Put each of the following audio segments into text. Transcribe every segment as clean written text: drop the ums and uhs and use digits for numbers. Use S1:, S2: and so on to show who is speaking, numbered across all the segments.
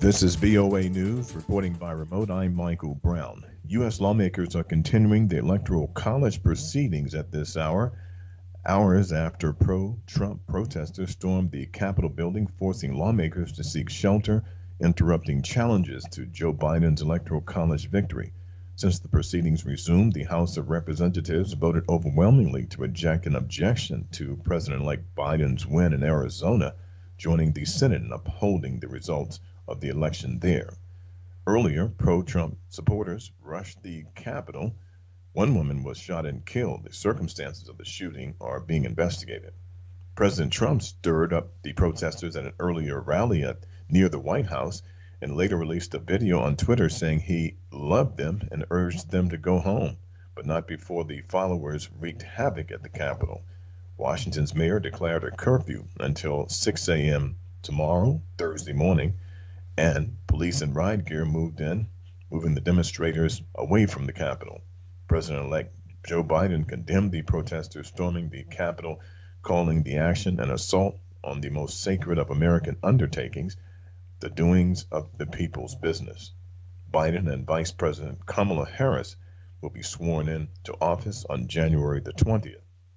S1: This is VOA News, reporting by remote. I'm Michael Brown. U.S. lawmakers are continuing the Electoral College proceedings at this hour, hours after pro-Trump protesters stormed the Capitol building, forcing lawmakers to seek shelter, interrupting challenges to Joe Biden's Electoral College victory. Since the proceedings resumed, the House of Representatives voted overwhelmingly to reject an objection to President-elect Biden's win in Arizona, joining the Senate in upholding the results of the election there. Earlier, pro-Trump supporters rushed the Capitol. One woman was shot and killed. The circumstances of the shooting are being investigated. President Trump stirred up the protesters at an earlier rally near the White House and later released a video on Twitter saying he loved them and urged them to go home, but not before the followers wreaked havoc at the Capitol. Washington's mayor declared a curfew until 6 a.m. tomorrow, Thursday morning, and police and riot gear moved in, moving the demonstrators away from the Capitol. President-elect Joe Biden condemned the protesters storming the Capitol, calling the action an assault on the most sacred of American undertakings, the doings of the people's business. Biden and Vice President Kamala Harris will be sworn in to office on January the 20th.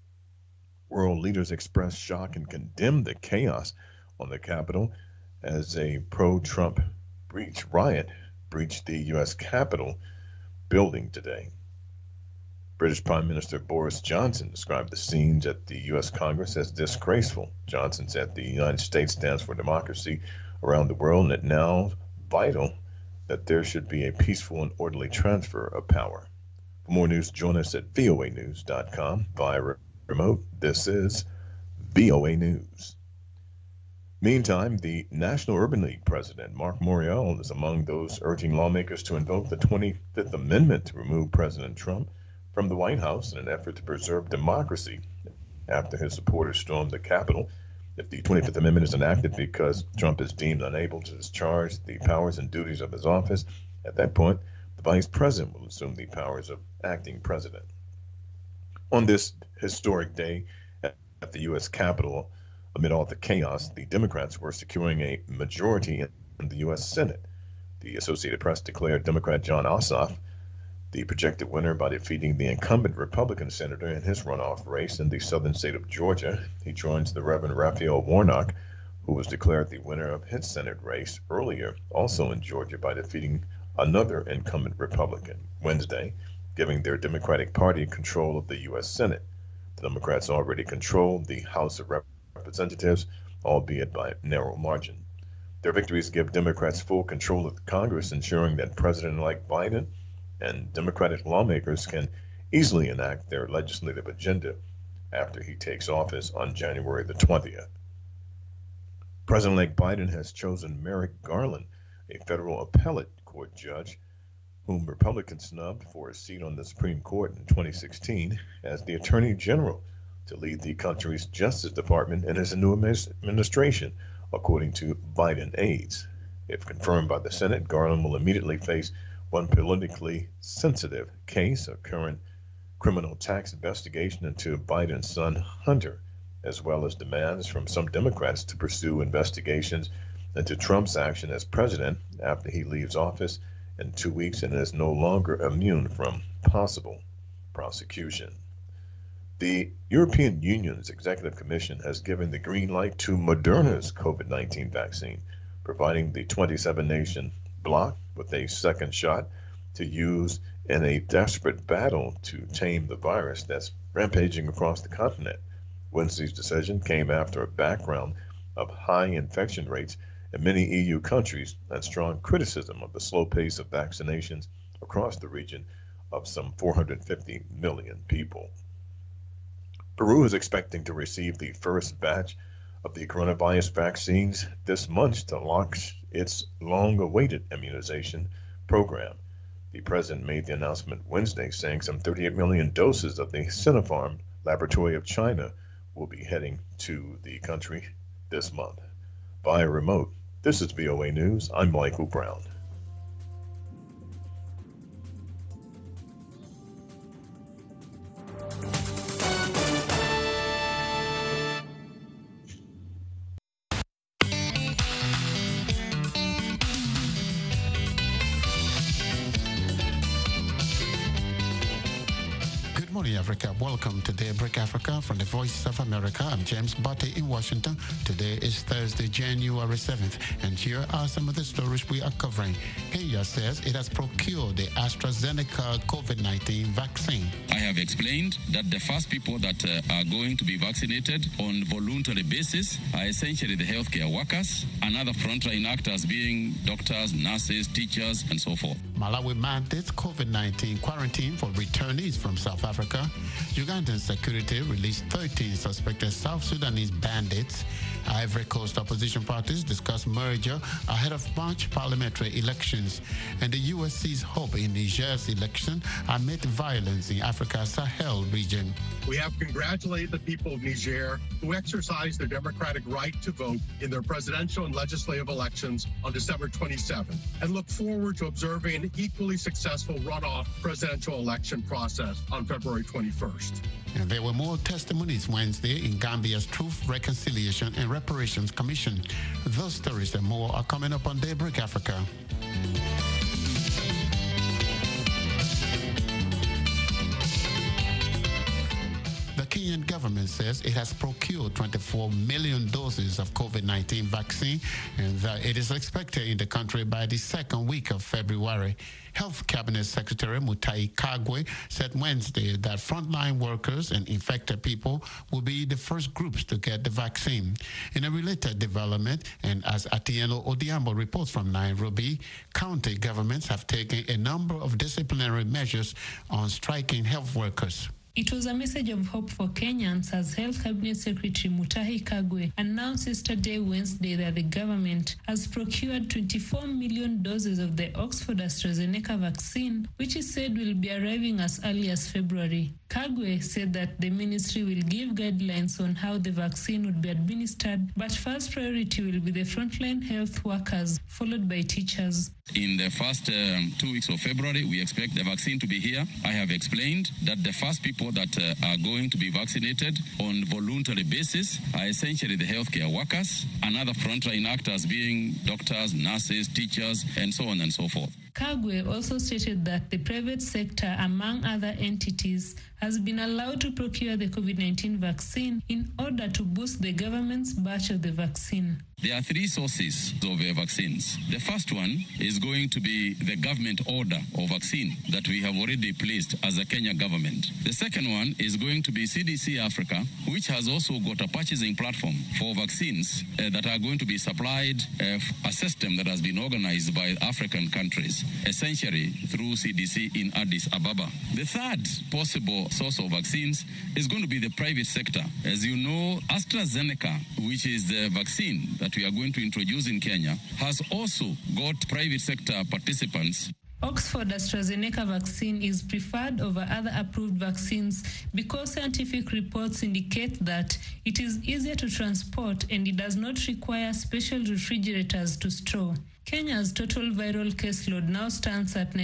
S1: World leaders expressed shock and condemned the chaos on the Capitol as a pro-Trump riot breached the U.S. Capitol building today. British Prime Minister Boris Johnson described the scenes at the U.S. Congress as disgraceful. Johnson said the United States stands for democracy around the world, and it's now vital that there should be a peaceful and orderly transfer of power. For more news, join us at voanews.com via remote. This is VOA News. Meantime, the National Urban League president, Mark Morial, is among those urging lawmakers to invoke the 25th Amendment to remove President Trump from the White House in an effort to preserve democracy after his supporters stormed the Capitol. If the 25th Amendment is enacted because Trump is deemed unable to discharge the powers and duties of his office, at that point, the vice president will assume the powers of acting president. On this historic day at the U.S. Capitol, amid all the chaos, the Democrats were securing a majority in the U.S. Senate. The Associated Press declared Democrat Jon Ossoff the projected winner by defeating the incumbent Republican senator in his runoff race in the southern state of Georgia. He joins the Reverend Raphael Warnock, who was declared the winner of his Senate race earlier, also in Georgia, by defeating another incumbent Republican Wednesday, giving their Democratic Party control of the U.S. Senate. The Democrats already control the House of Representatives, albeit by a narrow margin. Their victories give Democrats full control of the Congress, ensuring that President-elect Biden and Democratic lawmakers can easily enact their legislative agenda after he takes office on January the 20th. President-elect Biden has chosen Merrick Garland, a federal appellate court judge whom Republicans snubbed for a seat on the Supreme Court in 2016, as the Attorney General to lead the country's Justice Department in his new administration, according to Biden aides. If confirmed by the Senate, Garland will immediately face one politically sensitive case, a current criminal tax investigation into Biden's son, Hunter, as well as demands from some Democrats to pursue investigations into Trump's action as president after he leaves office in 2 weeks and is no longer immune from possible prosecution. The European Union's Executive Commission has given the green light to Moderna's COVID-19 vaccine, providing the 27-nation bloc with a second shot to use in a desperate battle to tame the virus that's rampaging across the continent. Wednesday's decision came after a background of high infection rates in many EU countries and strong criticism of the slow pace of vaccinations across the region of some 450 million people. Peru is expecting to receive the first batch of the coronavirus vaccines this month to launch its long-awaited immunization program. The president made the announcement Wednesday, saying some 38 million doses of the Sinopharm laboratory of China will be heading to the country this month. Via remote, this is VOA News. I'm Michael Brown.
S2: morning, Africa. Welcome to Daybreak Africa from the Voice of America. I'm James Botte in Washington. Today is Thursday, January 7th, and here are some of the stories we are covering. Kenya says it has procured the AstraZeneca COVID-19 vaccine.
S3: I have explained that the first people that are going to be vaccinated on voluntary basis are essentially the healthcare workers, and other frontline actors being doctors, nurses, teachers, and so forth.
S2: Malawi mandates COVID-19 quarantine for returnees from South Africa. Ugandan security released 13 suspected South Sudanese bandits. Ivory Coast opposition parties discuss merger ahead of March parliamentary elections. And the U.S. sees hope in Niger's election amid violence in Africa's Sahel region.
S4: We have congratulated the people of Niger who exercised their democratic right to vote in their presidential and legislative elections on December 27th and look forward to observing an equally successful runoff presidential election process on February 21st.
S2: And there were more testimonies Wednesday in Gambia's Truth, Reconciliation and Reparations Commission. Those stories and more are coming up on Daybreak Africa. The Kenyan government says it has procured 24 million doses of COVID-19 vaccine and that it is expected in the country by the second week of February. Health Cabinet Secretary Mutahi Kagwe said Wednesday that frontline workers and infected people will be the first groups to get the vaccine. In a related development, and as Atieno Odiambo reports from Nairobi, county governments have taken a number of disciplinary measures on striking health workers.
S5: It was a message of hope for Kenyans as Health Cabinet Secretary Mutahi Kagwe announced yesterday, Wednesday, that the government has procured 24 million doses of the Oxford AstraZeneca vaccine, which is said will be arriving as early as February. Kagwe said that the ministry will give guidelines on how the vaccine would be administered, but first priority will be the frontline health workers, followed by teachers.
S3: In the first 2 weeks of February, we expect the vaccine to be here. I have explained that the first people that are going to be vaccinated on voluntary basis are essentially the healthcare workers, and other frontline actors being doctors, nurses, teachers, and so on and so forth.
S5: Kagwe also stated that the private sector, among other entities, has been allowed to procure the COVID-19 vaccine in order to boost the government's batch of the vaccine.
S3: There are three sources of vaccines. The first one is going to be the government order of vaccine that we have already placed as a Kenya government. The second one is going to be CDC Africa, which has also got a purchasing platform for vaccines that are going to be supplied, a system that has been organized by African countries, essentially through CDC in Addis Ababa. The third possible source of vaccines is going to be the private sector. As you know, AstraZeneca, which is the vaccine that we are going to introduce in Kenya, has also got private sector participants.
S5: Oxford AstraZeneca vaccine is preferred over other approved vaccines because scientific reports indicate that it is easier to transport and it does not require special refrigerators to store. Kenya's total viral caseload now stands at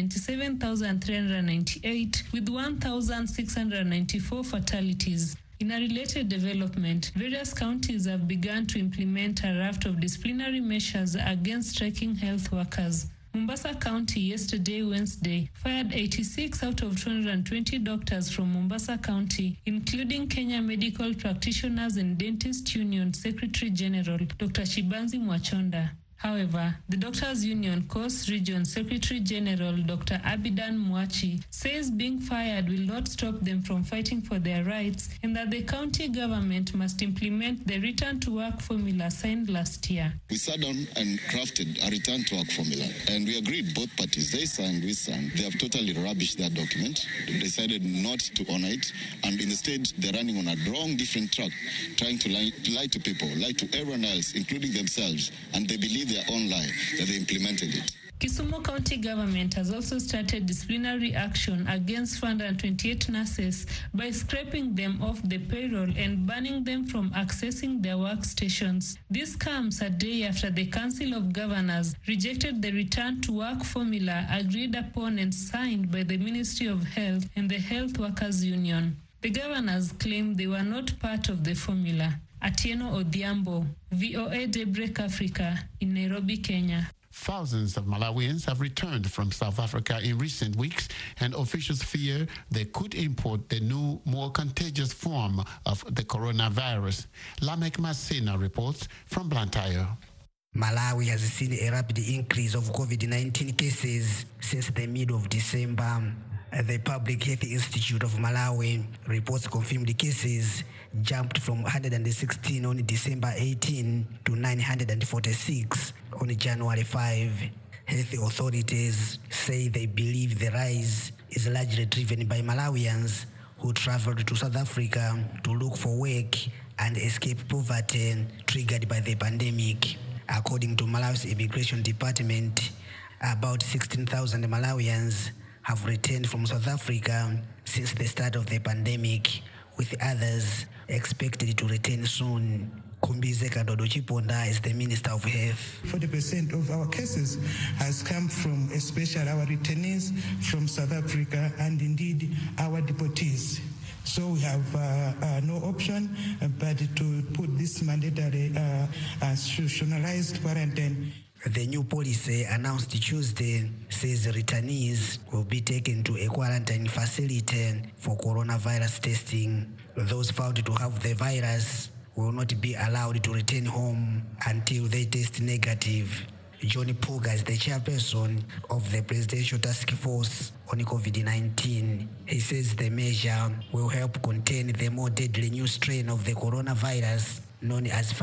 S5: 97,398 with 1,694 fatalities. In a related development, various counties have begun to implement a raft of disciplinary measures against striking health workers. Mombasa County yesterday, Wednesday, fired 86 out of 220 doctors from Mombasa County, including Kenya Medical Practitioners and Dentist Union Secretary General Dr. Chibanzi Mwachonda. However, the Doctors Union Coast Region Secretary General Dr. Abidan Mwachi says being fired will not stop them from fighting for their rights and that the county government must implement the return to work formula signed last year.
S6: We sat down and crafted a return to work formula, and we agreed, both parties. They signed, we signed. They have totally rubbished that document. They decided not to honor it, and instead they're running on a wrong, different track, trying to lie to people, lie to everyone else, including themselves, and they believe their own lie that they implemented it.
S5: Kisumu County government has also started disciplinary action against 428 nurses by scraping them off the payroll and banning them from accessing their workstations. This comes a day after the Council of Governors rejected the return to work formula agreed upon and signed by the Ministry of Health and the Health Workers Union. The governors claimed they were not part of the formula. Atieno Odiambo, VOA Daybreak Africa in Nairobi, Kenya.
S2: Thousands of Malawians have returned from South Africa in recent weeks, and officials fear they could import the new, more contagious form of the coronavirus. Lamek Masina reports from Blantyre.
S7: Malawi has seen a rapid increase of COVID-19 cases since the middle of December. The Public Health Institute of Malawi reports confirmed cases jumped from 116 on December 18 to 946 on January 5. Health authorities say they believe the rise is largely driven by Malawians who traveled to South Africa to look for work and escape poverty triggered by the pandemic. According to Malawi's Immigration Department, about 16,000 Malawians have returned from South Africa since the start of the pandemic, with others expected to return soon. Kumbize Kadodo Chiponda is the Minister of Health.
S8: 40% of our cases has come from, especially our returnees from South Africa and indeed our deportees. So we have no option but to put this mandatory institutionalized quarantine.
S7: The new policy announced Tuesday says returnees will be taken to a quarantine facility for coronavirus testing. Those found to have the virus will not be allowed to return home until they test negative. Johnny Puga is the chairperson of the Presidential Task Force on COVID-19. He says the measure will help contain the more deadly new strain of the coronavirus known as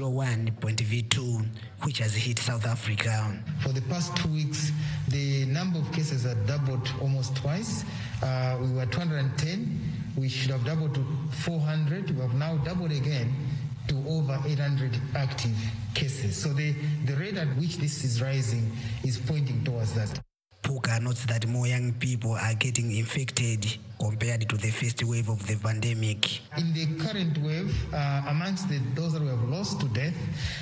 S7: 501.V2, which has hit South Africa.
S9: For the past 2 weeks, the number of cases have doubled almost twice. We were 210. We should have doubled to 400. We have now doubled again to over 800 active cases. So the rate at which this is rising is pointing towards that.
S7: Puka notes that more young people are getting infected compared to the first wave of the pandemic.
S9: In the current wave, amongst those that we have lost to death,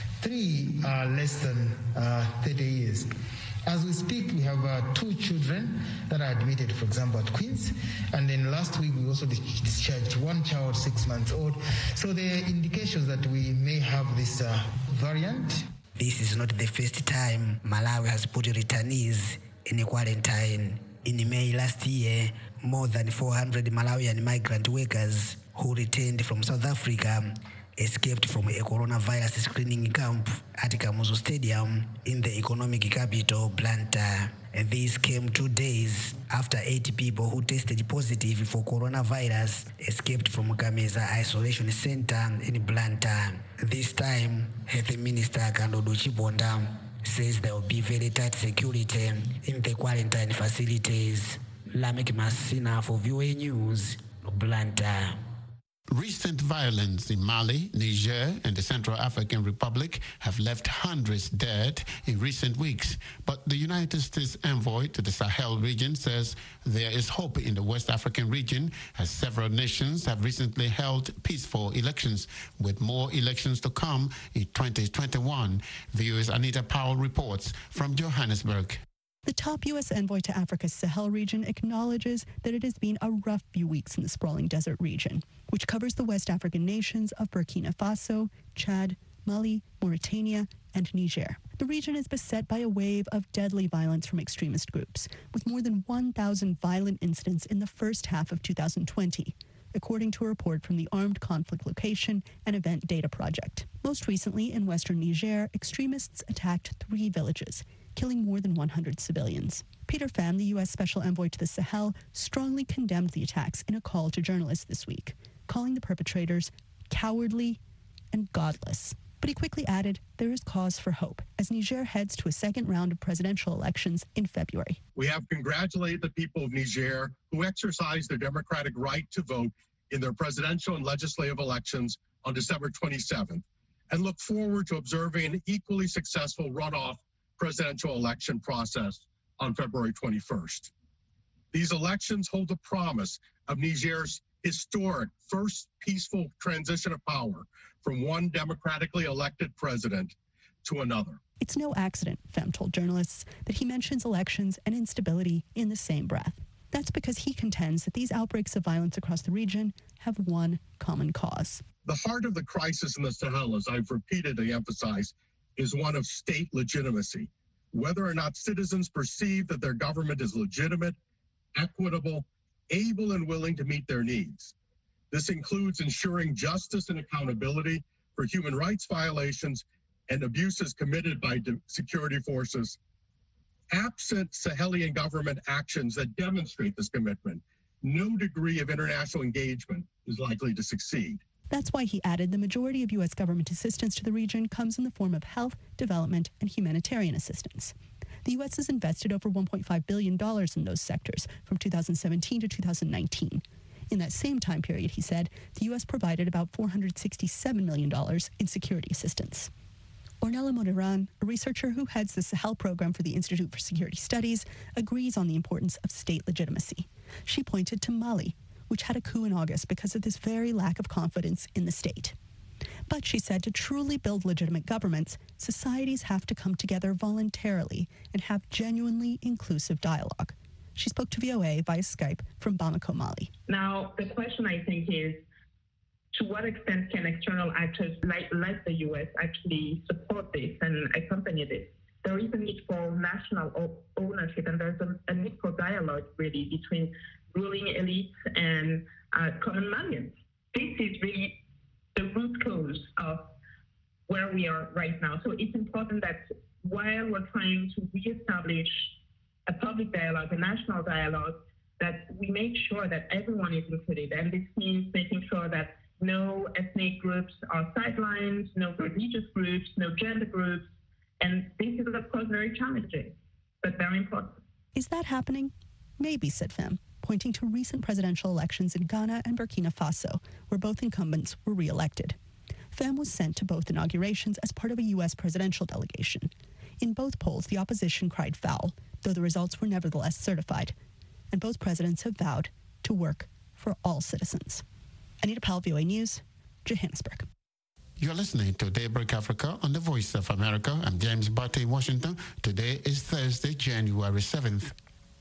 S9: 3 are less than 30 years. As we speak, we have 2 children that are admitted, for example, at Queen's. And then last week, we also discharged 1 child, 6 months old. So there are indications that we may have this variant.
S7: This is not the first time Malawi has put returnees in a quarantine. In May last year, more than 400 Malawian migrant workers who returned from South Africa escaped from a coronavirus screening camp at Kamuzu Stadium in the economic capital, Blantyre. This came 2 days after 8 people who tested positive for coronavirus escaped from Kameza Isolation Center in Blantyre. This time, Health Minister Kadodo Chiponda says there will be very tight security in the quarantine facilities. Lamek Masina for VOA News, Blantyre.
S2: Recent violence in Mali, Niger, and the Central African Republic have left hundreds dead in recent weeks. But the United States envoy to the Sahel region says there is hope in the West African region, as several nations have recently held peaceful elections, with more elections to come in 2021. VOA's Anita Powell reports from Johannesburg.
S10: The top U.S. envoy to Africa's Sahel region acknowledges that it has been a rough few weeks in the sprawling desert region, which covers the West African nations of Burkina Faso, Chad, Mali, Mauritania, and Niger. The region is beset by a wave of deadly violence from extremist groups, with more than 1,000 violent incidents in the first half of 2020, according to a report from the Armed Conflict Location and Event Data Project. Most recently, in western Niger, extremists attacked 3 villages, killing more than 100 civilians. Peter Pham, the U.S. Special Envoy to the Sahel, strongly condemned the attacks in a call to journalists this week, calling the perpetrators cowardly and godless. But he quickly added there is cause for hope as Niger heads to a second round of presidential elections in February.
S4: We have congratulated the people of Niger who exercised their democratic right to vote in their presidential and legislative elections on December 27th and look forward to observing an equally successful runoff presidential election process on February 21st. These elections hold the promise of Niger's historic first peaceful transition of power from one democratically elected president to another.
S10: It's no accident, Pham told journalists, that he mentions elections and instability in the same breath. That's because he contends that these outbreaks of violence across the region have one common cause.
S4: The heart of the crisis in the Sahel, as I've repeatedly emphasized, is one of state legitimacy. whether or not citizens perceive that their government is legitimate, equitable, able, and willing to meet their needs. This includes ensuring justice and accountability for human rights violations and abuses committed by security forces. Absent Sahelian government actions that demonstrate this commitment, no degree of international engagement is likely to succeed.
S10: That's why he added the majority of U.S. government assistance to the region comes in the form of health, development, and humanitarian assistance. The U.S. has invested over $1.5 billion in those sectors from 2017 to 2019. In that same time period, he said, the U.S. provided about $467 million in security assistance. Ornella Moderan, a researcher who heads the Sahel program for the Institute for Security Studies, agrees on the importance of state legitimacy. She pointed to Mali, which had a coup in August because of this very lack of confidence in the state. But she said to truly build legitimate governments, societies have to come together voluntarily and have genuinely inclusive dialogue. She spoke to VOA via Skype from Bamako, Mali.
S11: Now, the question, I think, is to what extent can external actors like the U.S. actually support this and accompany this? There is a need for national ownership, and there's a need for dialogue, really, between ruling elites and common Malians. This is really the root cause of where we are right now. So it's important that while we're trying to reestablish a public dialogue, a national dialogue, that we make sure that everyone is included. And this means making sure that no ethnic groups are sidelined, no religious groups, no gender groups. And this is, of course, very challenging, but very important.
S10: Is that happening? Maybe, said Fem, pointing to recent presidential elections in Ghana and Burkina Faso, where both incumbents were re-elected. Fem was sent to both inaugurations as part of a U.S. presidential delegation. In both polls, the opposition cried foul, though the results were nevertheless certified. And both presidents have vowed to work for all citizens. Anita Powell, VOA News, Johannesburg.
S2: You're listening to Daybreak Africa on the Voice of America. I'm James Barty in Washington. Today is Thursday, January 7th.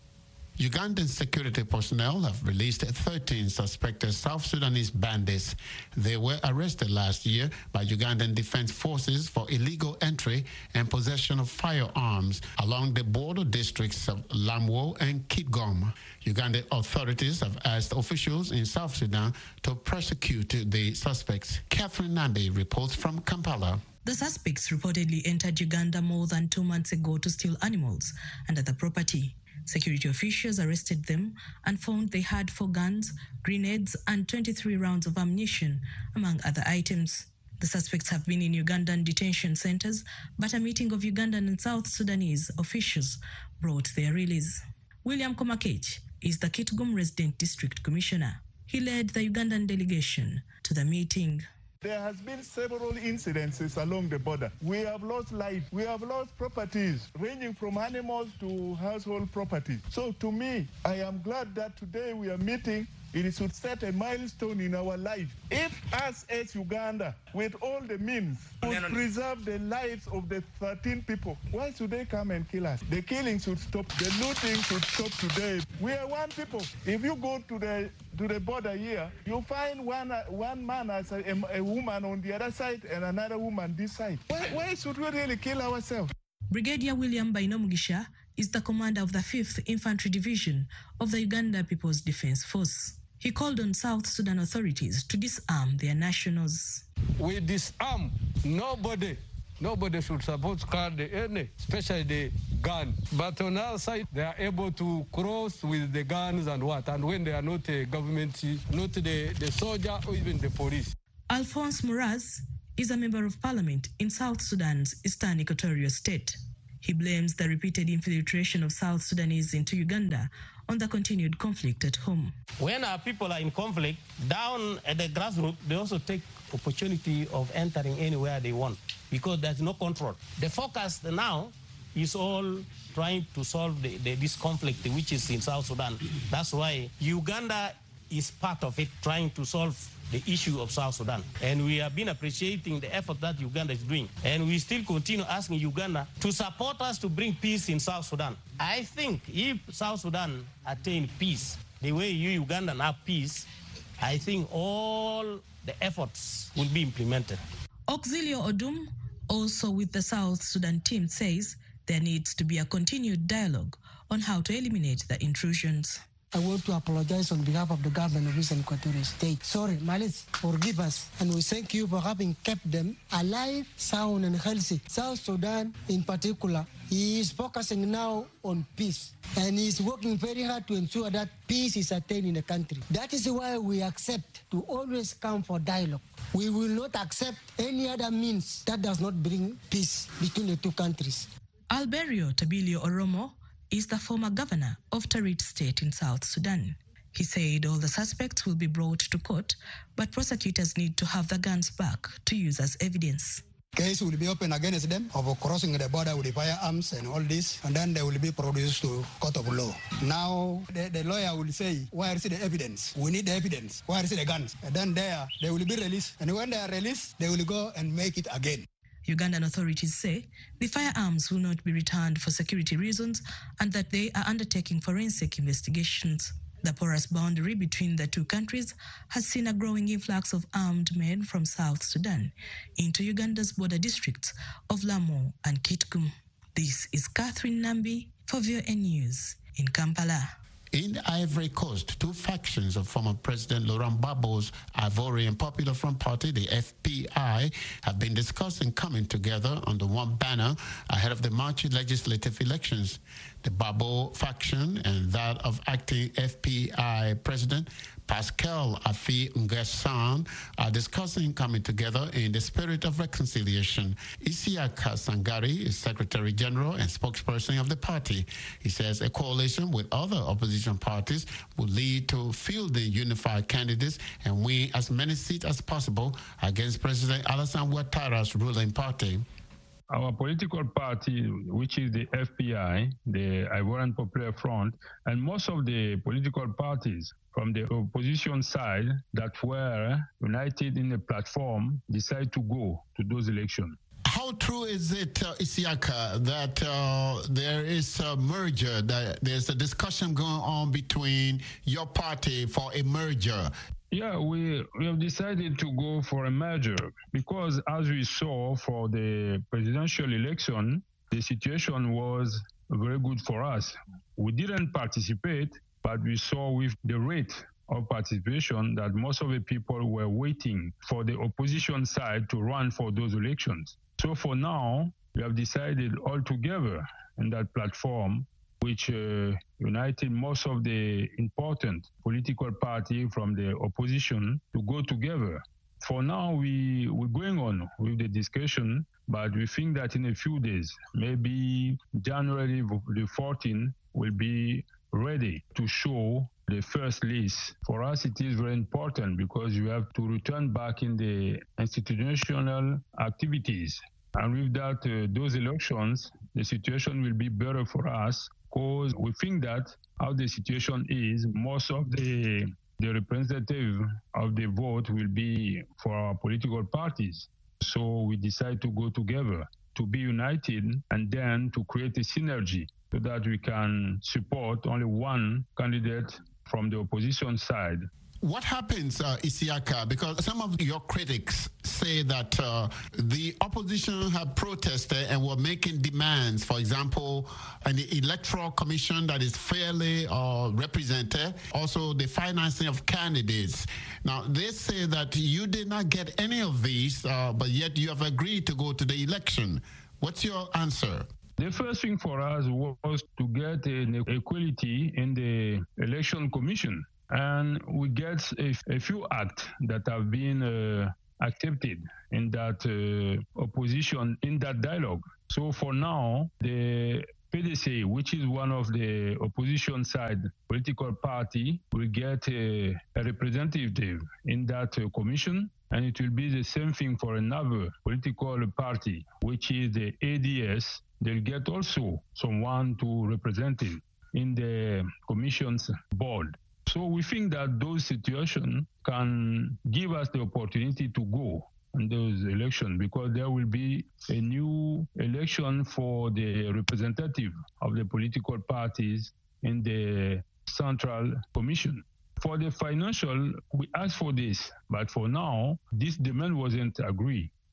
S2: Ugandan security personnel have released 13 suspected South Sudanese bandits. They were arrested last year by Ugandan Defense Forces for illegal entry and possession of firearms along the border districts of Lamwo and Kitgum. Ugandan authorities have asked officials in South Sudan to prosecute the suspects. Catherine Nambi reports from Kampala.
S12: The suspects reportedly entered Uganda more than 2 months ago to steal animals and other property. Security officials arrested them and found they had 4 guns, grenades, and 23 rounds of ammunition, among other items. The suspects have been in Ugandan detention centers, but a meeting of Ugandan and South Sudanese officials brought their release. William Komakech is the Kitgum Resident District Commissioner. He led the Ugandan delegation to the meeting.
S13: There has been several incidences along the border. We have lost life. We have lost properties, ranging from animals to household properties. So to me, I am glad that today we are meeting. It should set a milestone in our life. If us as Uganda, with all the means, would preserve the lives of the 13 people, why should they come and kill us? The killing should stop. The looting should stop today. We are one people. If you go to the border here, you find one man as a woman on the other side and another woman this side. Why should we really kill ourselves?
S12: Brigadier William Bainomugisha is the commander of the 5th Infantry Division of the Uganda People's Defense Force. He called on South Sudan authorities to disarm their nationals.
S14: We disarm. Nobody should support any, especially the gun. But on our side, they are able to cross with the guns and what. And when they are not a government, not the soldier or even the police.
S12: Alphonse Muraz is a member of parliament in South Sudan's Eastern Equatorial State. He blames the repeated infiltration of South Sudanese into Uganda on the continued conflict at home.
S15: When our people are in conflict, down at the grassroots, they also take opportunity of entering anywhere they want because there's no control. The focus now is all trying to solve this conflict which is in South Sudan. That's why Uganda is part of it, trying to solve the issue of South Sudan. And we have been appreciating the effort that Uganda is doing. And we still continue asking Uganda to support us to bring peace in South Sudan. I think if South Sudan attain peace, the way you Ugandan have peace, I think all the efforts will be implemented.
S12: Auxilio Odum, also with the South Sudan team, says there needs to be a continued dialogue on how to eliminate the intrusions.
S16: I want to apologize on behalf of the government of Eastern Equatorial State. Sorry, Malis, forgive us. And we thank you for having kept them alive, sound and healthy. South Sudan in particular, he is focusing now on peace. And he is working very hard to ensure that peace is attained in the country. That is why we accept to always come for dialogue. We will not accept any other means that does not bring peace between the two countries.
S12: Alberio Tabilio Oromo is the former governor of Tarit State in South Sudan. He said all the suspects will be brought to court, but prosecutors need to have the guns back to use as evidence.
S17: Case will be open against them of crossing the border with the firearms and all this, and then they will be produced to court of law. Now, the lawyer will say, where is the evidence? We need the evidence. Where is the guns? And then they will be released. And when they are released, they will go and make it again.
S12: Ugandan authorities say the firearms will not be returned for security reasons and that they are undertaking forensic investigations. The porous boundary between the two countries has seen a growing influx of armed men from South Sudan into Uganda's border districts of Lamu and Kitgum. This is Catherine Nambi for VOA News in Kampala.
S2: In the Ivory Coast, two factions of former President Laurent Gbagbo's Ivorian Popular Front Party, the FPI, have been discussing coming together under one banner ahead of the March legislative elections. The Gbagbo faction and that of acting FPI President Pascal Affi N'Guessan are discussing coming together in the spirit of reconciliation. Isiaka Sangari is Secretary General and spokesperson of the party. He says a coalition with other opposition parties will lead to fielding unified candidates and win as many seats as possible against President Alassane Ouattara's ruling party.
S18: Our political party, which is the FPI, the Ivorian Popular Front, and most of the political parties from the opposition side that were united in a platform decided to go to those elections.
S2: How true is it, Isiaka, that there is a merger, that there's a discussion going on between your party for a merger?
S18: Yeah, we have decided to go for a merger because as we saw for the presidential election, the situation was very good for us. We didn't participate, but we saw with the rate of participation that most of the people were waiting for the opposition side to run for those elections. So for now, we have decided all together in that platform which united most of the important political party from the opposition to go together. For now, we're going on with the discussion, but we think that in a few days, maybe January the 14th, will be ready to show the first list. For us, it is very important because you have to return back in the institutional activities. And with that, those elections, the situation will be better for us because we think that how the situation is, most of the representative of the vote will be for our political parties. So we decide to go together, to be united, and then to create a synergy so that we can support only one candidate from the opposition side.
S2: What happens, Isiaka, because some of your critics say that the opposition have protested and were making demands, for example, an electoral commission that is fairly represented, also the financing of candidates. Now, they say that you did not get any of these, but yet you have agreed to go to the election. What's your answer?
S18: The first thing for us was to get an equality in the election commission. And we get a few acts that have been accepted in that opposition, in that dialogue. So for now, the PDC, which is one of the opposition side political party, will get a representative in that commission. And it will be the same thing for another political party, which is the ADS. They'll get also someone to represent it in the commission's board. So we think that those situations can give us the opportunity to go in those elections because there will be a new election for the representative of the political parties in the Central Commission. For the financial, we asked for this, but for now, this demand wasn't agreed.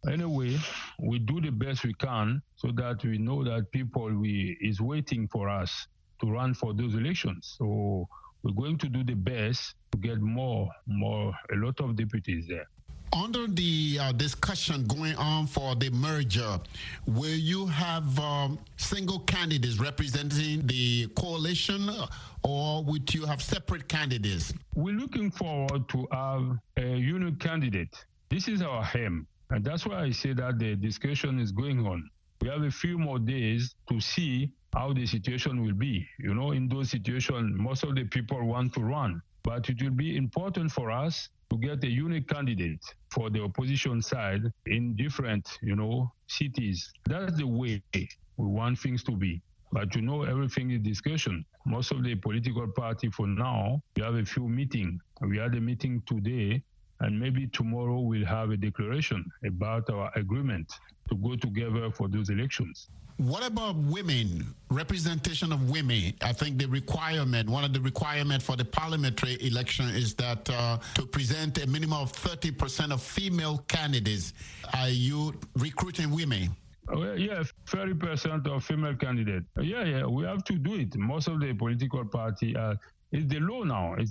S18: Anyway, we do the best we can so that we know that people is waiting for us to run for those elections. So we're going to do the best to get a lot of deputies there.
S2: Under the discussion going on for the merger, will you have single candidates representing the coalition, or would you have separate candidates?
S18: We're looking forward to have a unique candidate. This is our aim, and that's why I say that the discussion is going on. We have a few more days to see how the situation will be. In those situations, most of the people want to run, but it will be important for us to get a unique candidate for the opposition side in different, cities. That's the way we want things to be. But everything is discussion. Most of the political party for now, we have a few meetings. We had a meeting today, and maybe tomorrow we'll have a declaration about our agreement to go together for those elections.
S2: What about women, representation of women? I think one of the requirements for the parliamentary election is that to present a minimum of 30% of female candidates. Are you recruiting women?
S18: Yeah, 30% of female candidates. Yeah, we have to do it. Most of the political party it's the law now. It's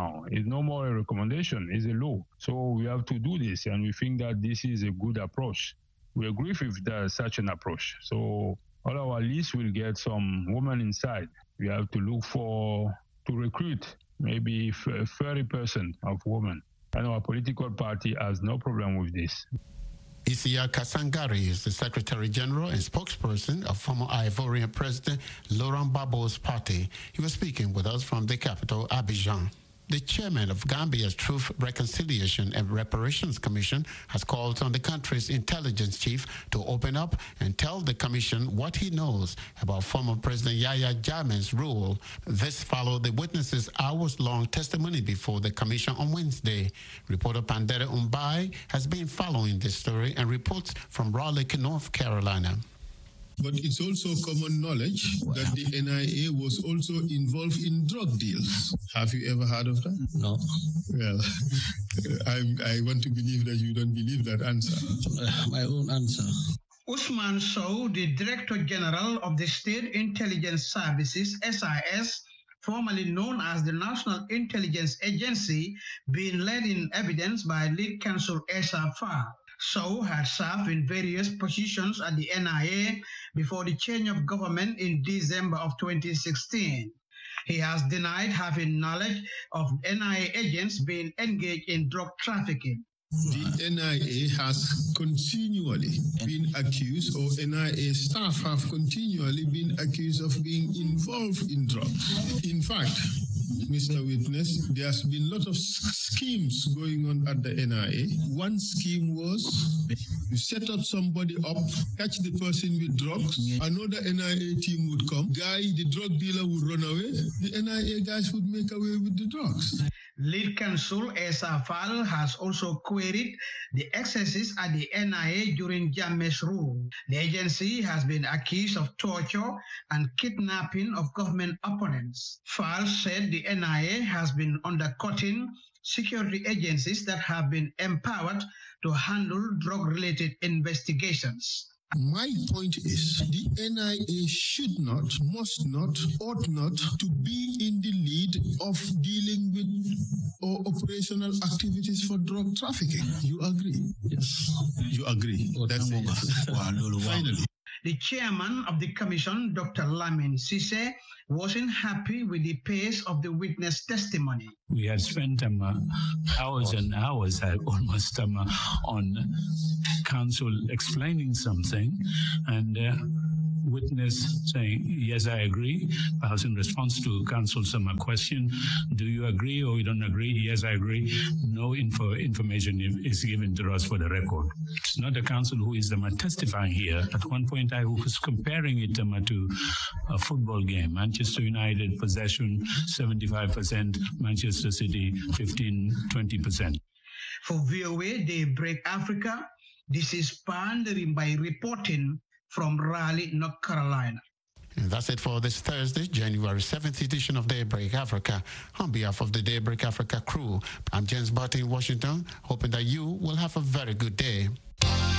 S18: no more a recommendation. It's a law. So we have to do this, and we think that this is a good approach. We agree with such an approach. So all our lists will get some women inside. We have to look to recruit maybe 30% of women. And our political party has no problem with this.
S2: Isiaka Sangare is the Secretary General and spokesperson of former Ivorian President Laurent Gbagbo's party. He was speaking with us from the capital, Abidjan. The chairman of Gambia's Truth, Reconciliation and Reparations Commission has called on the country's intelligence chief to open up and tell the commission what he knows about former President Yahya Jammeh's rule. This followed the witnesses' hours-long testimony before the commission on Wednesday. Reporter Pandere Umbai has been following this story and reports from Raleigh, North Carolina.
S19: But it's also common knowledge that the NIA was also involved in drug deals. Have you ever heard of that?
S20: No.
S19: Well, I want to believe that you don't believe that answer.
S20: My own answer.
S21: Usman Sow, the Director General of the State Intelligence Services, SIS, formerly known as the National Intelligence Agency, being led in evidence by lead counsel Esa Faal. Sow had served in various positions at the NIA before the change of government in December of 2016. He has denied having knowledge of NIA agents being engaged in drug trafficking.
S19: The NIA has continually been accused, or NIA staff have continually been accused of being involved in drugs. In fact, Mr. Witness, there's been a lot of schemes going on at the NIA. One scheme was you set up somebody up, catch the person with drugs, another NIA team would come, the drug dealer would run away, the NIA guys would make away with the drugs.
S21: Lead counsel Esa Faal has also queried the excesses at the NIA during Jammeh's rule. The agency has been accused of torture and kidnapping of government opponents. Faal said the NIA has been undercutting security agencies that have been empowered to handle drug-related investigations.
S19: My point is, the NIA should not, must not, ought not to be in the lead of dealing with or operational activities for drug trafficking. You agree?
S20: Yes.
S19: You agree? That's it. Finally.
S21: The chairman of the commission, Dr. Lamin Sise, wasn't happy with the pace of the witness testimony.
S22: We had spent hours and hours almost on counsel explaining something, and witness saying, yes, I agree. Perhaps in response to counsel some question, do you agree or you don't agree? Yes, I agree. No information is given to us for the record. It's not the counsel who is testifying here. At one point, I was comparing it to a football game. Manchester United possession, 75%, Manchester City, 20%.
S21: For VOA Daybreak Africa, this is Pandering by reporting from Raleigh, North Carolina.
S2: And that's it for this Thursday, January 7th edition of Daybreak Africa. On behalf of the Daybreak Africa crew, I'm James Barty in Washington, hoping that you will have a very good day.